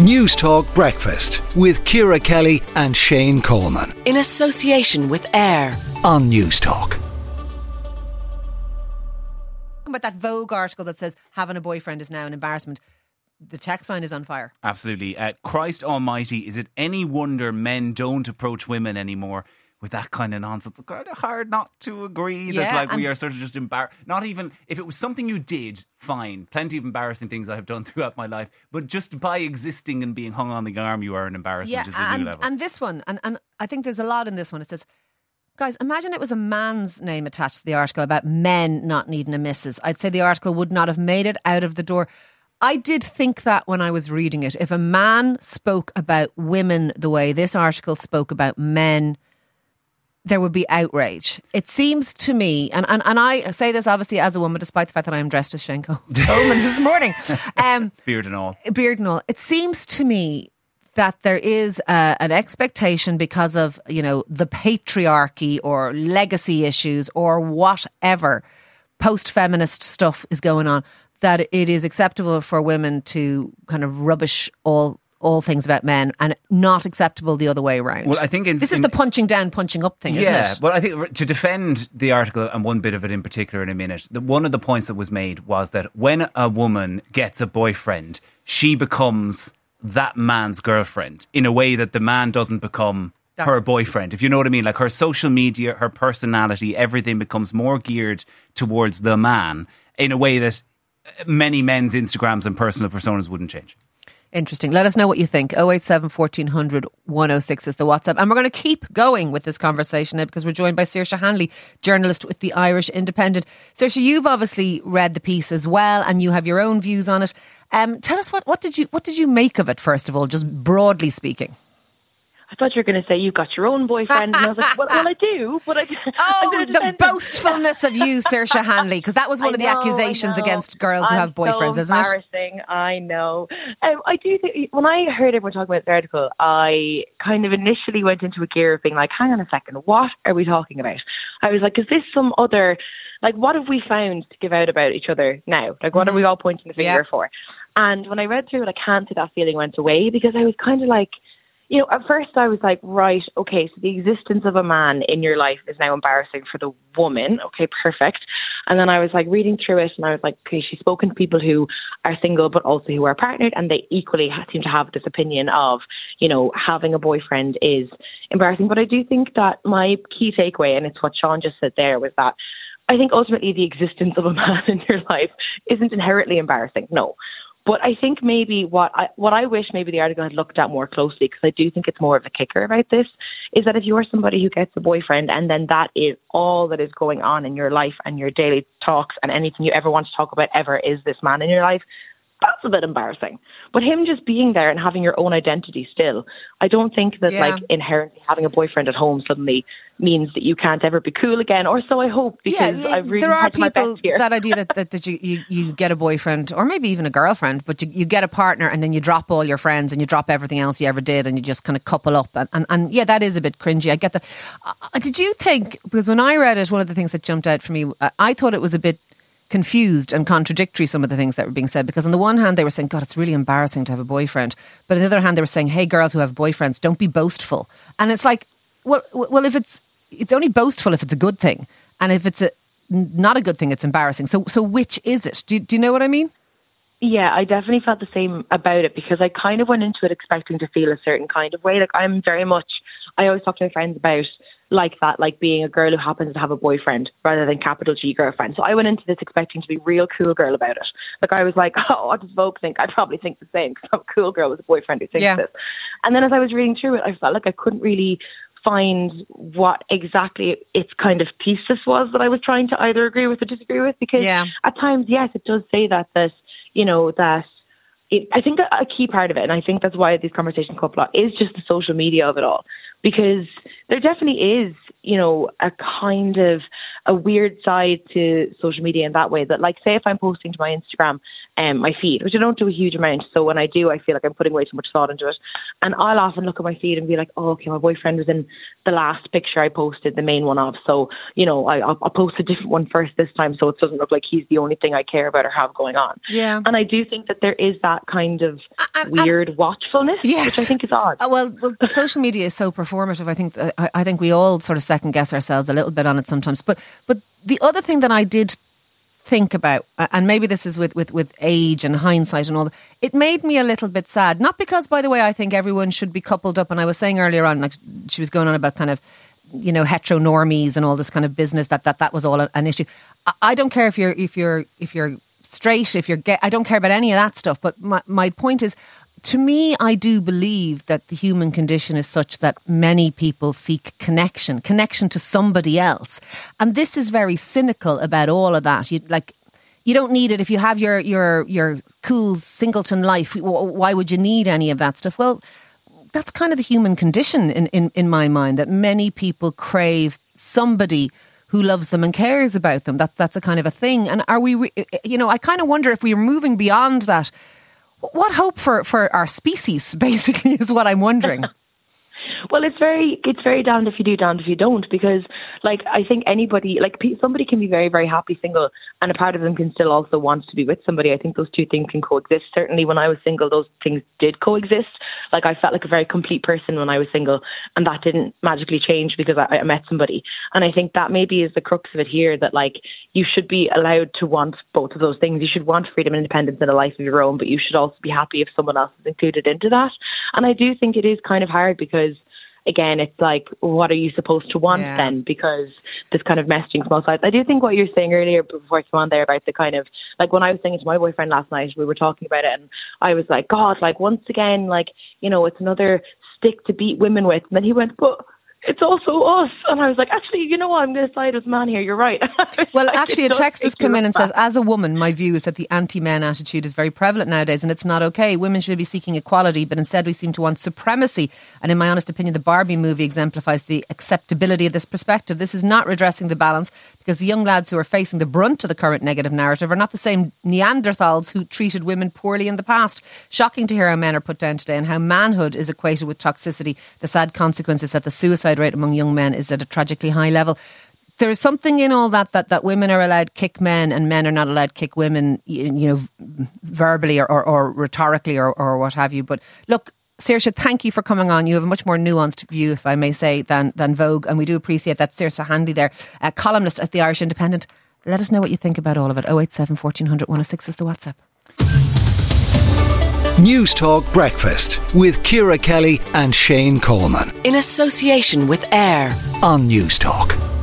News Talk Breakfast with Ciara Kelly and Shane Coleman. In association with AIR On News Talk. About that Vogue article that says having a boyfriend is now an embarrassment. The text line is on fire. Absolutely. Christ almighty, is it any wonder men don't approach women anymore with that kind of nonsense? It's kind of hard not to agree that we are sort of just embarrassed. Not even, if it was something you did, fine. Plenty of embarrassing things I have done throughout my life. But just by existing and being hung on the arm, you are an embarrassment. Is a new level. And this one, and I think there's a lot in this one. It says, guys, imagine it was a man's name attached to the article about men not needing a missus. I'd say the article would not have made it out of the door. I did think that when I was reading it. If a man spoke about women the way this article spoke about men, there would be outrage. It seems to me, and I say this obviously as a woman, despite the fact that I am dressed as Shane Coleman this morning. Beard and all. It seems to me that there is an expectation because of, the patriarchy or legacy issues or whatever post-feminist stuff is going on, that it is acceptable for women to kind of rubbish all things about men and not acceptable the other way around. Well, I think this is the punching down, punching up thing, isn't it? Yeah, well, I think to defend the article and one bit of it in particular in a minute, one of the points that was made was that when a woman gets a boyfriend, she becomes that man's girlfriend in a way that the man doesn't become her boyfriend, if you know what I mean. Like her social media, her personality, everything becomes more geared towards the man in a way that many men's Instagrams and personal personas wouldn't change. Interesting. Let us know what you think. 087 1400 106 is the WhatsApp. And we're going to keep going with this conversation now because we're joined by Saoirse Hanley, journalist with the Irish Independent. Saoirse, you've obviously read the piece as well and you have your own views on it. Tell us what did you make of it, first of all, just broadly speaking? I thought you were going to say you got your own boyfriend, and I was like, well I do, but I. Oh, the boastfulness of you, Saoirse Hanley, because that was one of the accusations against girls who have boyfriends, isn't it? Embarrassing, I know. I do think when I heard everyone talking about the article, I kind of initially went into a gear of being like, hang on a second, what are we talking about? I was like, is this some other, like, what have we found to give out about each other now? Like, what are we all pointing the finger for? And when I read through it, I can't say that feeling went away because I was kind of like, at first I was like, right, okay, so the existence of a man in your life is now embarrassing for the woman. Okay, perfect. And then I was like reading through it and I was like, okay, she's spoken to people who are single but also who are partnered, and they equally seem to have this opinion of, having a boyfriend is embarrassing. But I do think that my key takeaway, and it's what Sean just said there, was that I think ultimately the existence of a man in your life isn't inherently embarrassing. No. But I think maybe what I wish maybe the article had looked at more closely, because I do think it's more of a kicker about this, is that if you're somebody who gets a boyfriend and then that is all that is going on in your life and your daily talks and anything you ever want to talk about ever is this man in your life, that's a bit embarrassing. But him just being there and having your own identity still, I don't think that inherently having a boyfriend at home suddenly means that you can't ever be cool again, or so I hope, because I've really there are had my people best here. that idea that you get a boyfriend or maybe even a girlfriend, but you get a partner and then you drop all your friends and you drop everything else you ever did and you just kind of couple up and that is a bit cringy. I get that. Did you think, because when I read it, one of the things that jumped out for me, I thought it was a bit confused and contradictory, some of the things that were being said, because on the one hand they were saying, God, it's really embarrassing to have a boyfriend, but on the other hand they were saying, hey, girls who have boyfriends, don't be boastful. And it's like, well if it's only boastful if it's a good thing, and if it's not a good thing, it's embarrassing. So which is it? Do you know what I mean? Yeah, I definitely felt the same about it, because I kind of went into it expecting to feel a certain kind of way. Like I always talk to my friends about like that, like being a girl who happens to have a boyfriend rather than capital G girlfriend. So I went into this expecting to be real cool girl about it. Like I was like, oh, what does Vogue think? I'd probably think the same because I'm a cool girl with a boyfriend who thinks this. And then as I was reading through it, I felt like I couldn't really find what exactly its kind of thesis was that I was trying to either agree with or disagree with, because at times, yes, it does say that I think a key part of it, and I think that's why these conversations come up a lot, is just the social media of it all. because there definitely is, you know, a kind of a weird side to social media in that way that, like, say if I'm posting to my Instagram, my feed, which I don't do a huge amount. So when I do, I feel like I'm putting way too much thought into it. And I'll often look at my feed and be like, oh, okay, my boyfriend was in the last picture I posted, the main one of. So, you know, I'll post a different one first this time so it doesn't look like he's the only thing I care about or have going on. Yeah. And I do think that there is that kind of weird watchfulness, yes, which I think is odd. Well, social media is so performative. I think we all sort of second guess ourselves a little bit on it sometimes. But the other thing that I did think about, and maybe this is with age and hindsight and all that, it made me a little bit sad. Not because, by the way, I think everyone should be coupled up. And I was saying earlier on, like she was going on about kind of, you know, heteronormies and all this kind of business that was all an issue. I don't care if you're straight, if you're gay. I don't care about any of that stuff. But my point is, to me, I do believe that the human condition is such that many people seek connection to somebody else. And this is very cynical about all of that. You don't need it if you have your cool singleton life. Why would you need any of that stuff? Well, that's kind of the human condition in my mind, that many people crave somebody who loves them and cares about them. That's a kind of a thing. And are we, you know, I kind of wonder if we are moving beyond that. What hope for our species, basically, is what I'm wondering. Well, it's very damned if you do, damned if you don't, because, like, I think anybody, like, somebody can be very, very happy single, and a part of them can still also want to be with somebody. I think those two things can coexist. Certainly when I was single, those things did coexist. Like, I felt like a very complete person when I was single, and that didn't magically change because I met somebody. And I think that maybe is the crux of it here, that, like, you should be allowed to want both of those things. You should want freedom and independence and a life of your own, but you should also be happy if someone else is included into that. And I do think it is kind of hard because, again, it's like, what are you supposed to want then? Because this kind of messaging small sides. I do think what you're saying earlier before I came on there about the kind of, like, when I was saying it to my boyfriend last night, we were talking about it and I was like, God, like, once again, like, you know, it's another stick to beat women with. And then he went, but it's also us. And I was like, actually, you know what? I'm going to side with man here. You're right. Well, actually, a text has come in and says, as a woman, my view is that the anti-men attitude is very prevalent nowadays and it's not okay. Women should be seeking equality, but instead we seem to want supremacy. And in my honest opinion, the Barbie movie exemplifies the acceptability of this perspective. This is not redressing the balance because the young lads who are facing the brunt of the current negative narrative are not the same Neanderthals who treated women poorly in the past. Shocking to hear how men are put down today and how manhood is equated with toxicity. The sad consequence is that the suicide rate among young men is at a tragically high level. There is something in all that women are allowed to kick men and men are not allowed to kick women, you know, verbally or rhetorically or what have you. But look, Saoirse, thank you for coming on. You have a much more nuanced view, if I may say, than Vogue, and we do appreciate that. Saoirse Handy there, a columnist at the Irish Independent. Let us know what you think about all of it. 087 1400 106 is the WhatsApp. News Talk Breakfast with Ciara Kelly and Shane Coleman. In association with AIR On News Talk.